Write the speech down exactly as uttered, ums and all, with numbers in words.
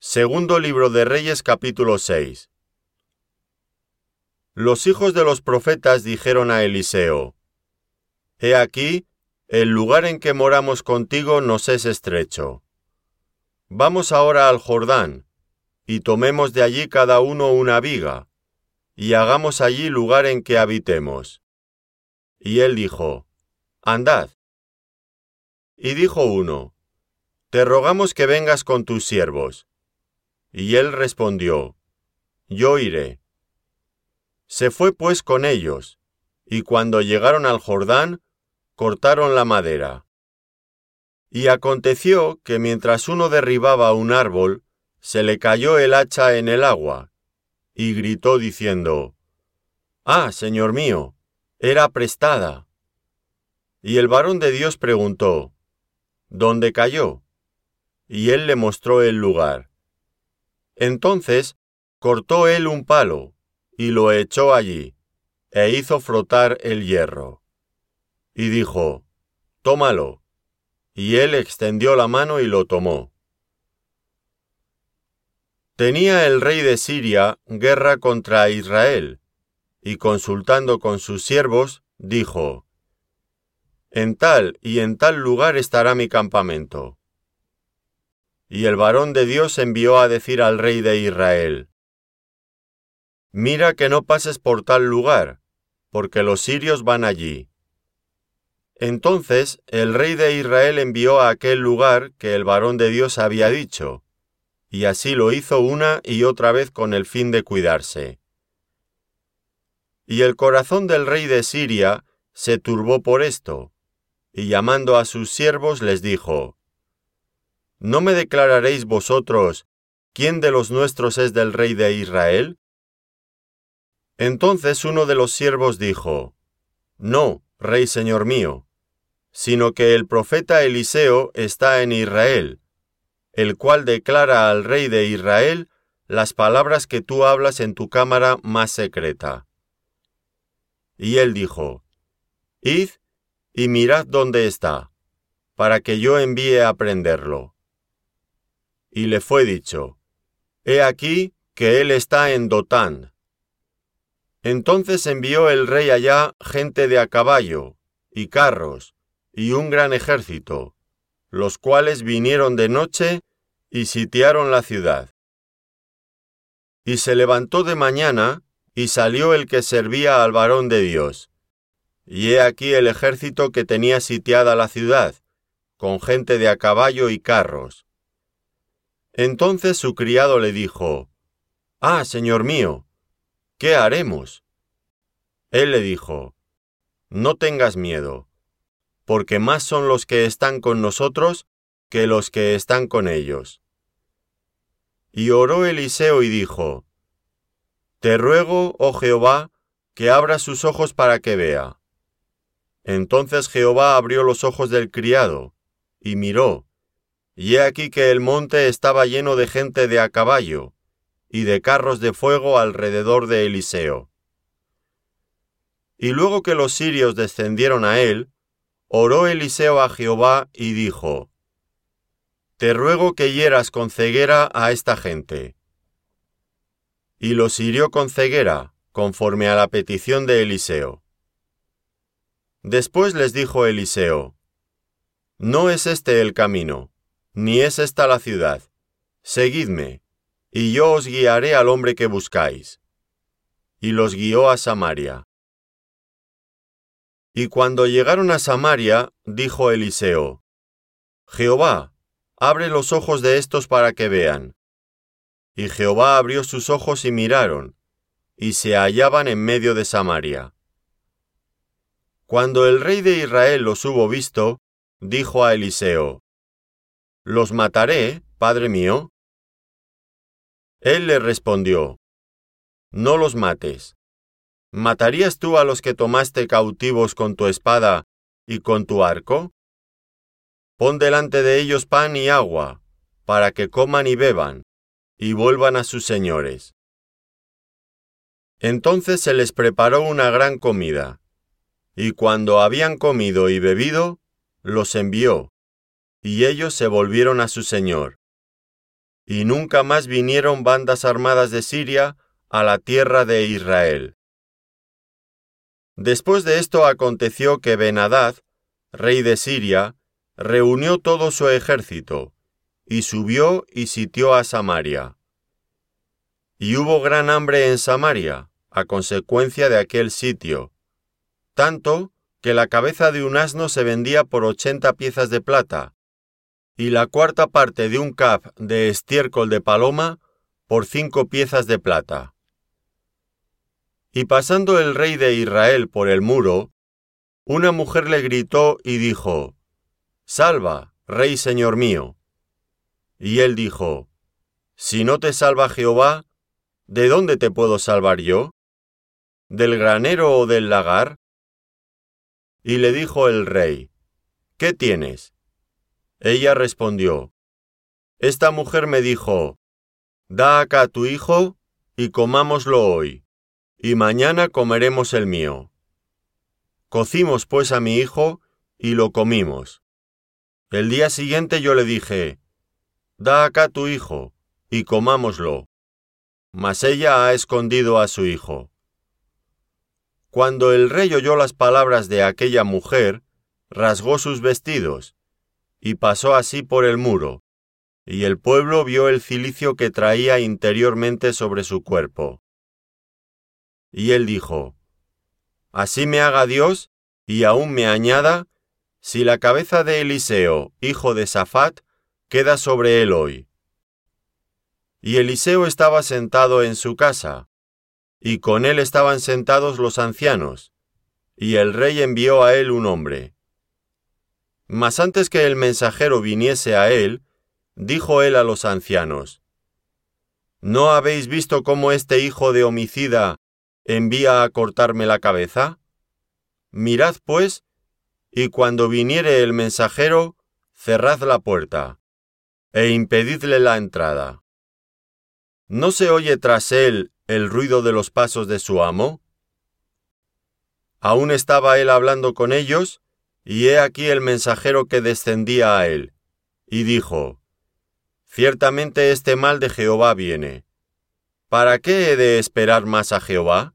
Segundo libro de Reyes, capítulo seis. Los hijos de los profetas dijeron a Eliseo: He aquí, el lugar en que moramos contigo nos es estrecho. Vamos ahora al Jordán, y tomemos de allí cada uno una viga, y hagamos allí lugar en que habitemos. Y él dijo: Andad. Y dijo uno: Te rogamos que vengas con tus siervos. Y él respondió: Yo iré. Se fue pues con ellos, y cuando llegaron al Jordán, cortaron la madera. Y aconteció que mientras uno derribaba un árbol, se le cayó el hacha en el agua, y gritó diciendo: Ah, señor mío, era prestada. Y el varón de Dios preguntó: ¿Dónde cayó? Y él le mostró el lugar. Entonces cortó él un palo, y lo echó allí, e hizo frotar el hierro. Y dijo: Tómalo. Y él extendió la mano y lo tomó. Tenía el rey de Siria guerra contra Israel, y consultando con sus siervos, dijo: En tal y en tal lugar estará mi campamento. Y el varón de Dios envió a decir al rey de Israel: Mira que no pases por tal lugar, porque los sirios van allí. Entonces el rey de Israel envió a aquel lugar que el varón de Dios había dicho, y así lo hizo una y otra vez con el fin de cuidarse. Y el corazón del rey de Siria se turbó por esto, y llamando a sus siervos les dijo: ¿No me declararéis vosotros quién de los nuestros es del rey de Israel? Entonces uno de los siervos dijo: No, rey señor mío, sino que el profeta Eliseo está en Israel, el cual declara al rey de Israel las palabras que tú hablas en tu cámara más secreta. Y él dijo: Id y mirad dónde está, para que yo envíe a prenderlo. Y le fue dicho: He aquí que él está en Dotán. Entonces envió el rey allá gente de a caballo, y carros, y un gran ejército, los cuales vinieron de noche y sitiaron la ciudad. Y se levantó de mañana, y salió el que servía al varón de Dios. Y he aquí el ejército que tenía sitiada la ciudad, con gente de a caballo y carros. Entonces su criado le dijo: Ah, señor mío, ¿qué haremos? Él le dijo: No tengas miedo, porque más son los que están con nosotros que los que están con ellos. Y oró Eliseo y dijo: Te ruego, oh Jehová, que abras sus ojos para que vea. Entonces Jehová abrió los ojos del criado, y miró, y he aquí que el monte estaba lleno de gente de a caballo, y de carros de fuego alrededor de Eliseo. Y luego que los sirios descendieron a él, oró Eliseo a Jehová y dijo: Te ruego que hieras con ceguera a esta gente. Y los hirió con ceguera, conforme a la petición de Eliseo. Después les dijo Eliseo: No es este el camino, ni es esta la ciudad. Seguidme, y yo os guiaré al hombre que buscáis. Y los guió a Samaria. Y cuando llegaron a Samaria, dijo Eliseo: Jehová, abre los ojos de estos para que vean. Y Jehová abrió sus ojos y miraron, y se hallaban en medio de Samaria. Cuando el rey de Israel los hubo visto, dijo a Eliseo: ¿Los mataré, padre mío? Él le respondió: No los mates. ¿Matarías tú a los que tomaste cautivos con tu espada y con tu arco? Pon delante de ellos pan y agua, para que coman y beban, y vuelvan a sus señores. Entonces se les preparó una gran comida, y cuando habían comido y bebido, los envió, y ellos se volvieron a su señor. y nunca más vinieron bandas armadas de Siria a la tierra de Israel. Después de esto aconteció que Ben-Hadad, rey de Siria, reunió todo su ejército, y subió y sitió a Samaria. Y hubo gran hambre en Samaria, a consecuencia de aquel sitio, tanto que la cabeza de un asno se vendía por ochenta piezas de plata, y la cuarta parte de un cab de estiércol de paloma por cinco piezas de plata. Y pasando el rey de Israel por el muro, una mujer le gritó y dijo: «Salva, rey señor mío». Y él dijo: «Si no te salva Jehová, ¿de dónde te puedo salvar yo? ¿Del granero o del lagar?». Y le dijo el rey: «¿Qué tienes?». Ella respondió: «Esta mujer me dijo: da acá tu hijo y comámoslo hoy, y mañana comeremos el mío». Cocimos pues a mi hijo y lo comimos. El día siguiente yo le dije: da acá tu hijo y comámoslo. Mas ella ha escondido a su hijo. Cuando el rey oyó las palabras de aquella mujer, rasgó sus vestidos, y pasó así por el muro, y el pueblo vio el cilicio que traía interiormente sobre su cuerpo. Y él dijo: «Así me haga Dios, y aún me añada, si la cabeza de Eliseo, hijo de Safat, queda sobre él hoy». Y Eliseo estaba sentado en su casa, y con él estaban sentados los ancianos, y el rey envió a él un hombre. Mas antes que el mensajero viniese a él, dijo él a los ancianos: ¿No habéis visto cómo este hijo de homicida envía a cortarme la cabeza? Mirad pues, y cuando viniere el mensajero, cerrad la puerta, e impedidle la entrada. ¿No se oye tras él el ruido de los pasos de su amo? Aún estaba él hablando con ellos, y he aquí el mensajero que descendía a él, y dijo: «Ciertamente este mal de Jehová viene. ¿Para qué he de esperar más a Jehová?